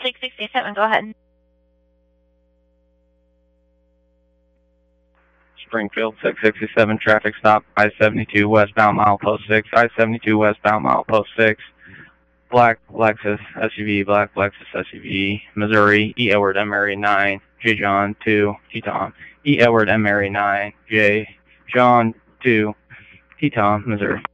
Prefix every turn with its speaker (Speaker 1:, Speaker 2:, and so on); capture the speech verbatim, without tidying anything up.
Speaker 1: six sixty-seven, go ahead.
Speaker 2: Springfield, six sixty-seven, traffic stop, I seventy-two westbound, milepost six, I seventy-two westbound, milepost six, black Lexus S U V, black Lexus S U V, Missouri, E. Edward M. Mary nine, J. John two, T. Tom, E. Edward M. Mary nine, J. John two, T. Tom, Missouri.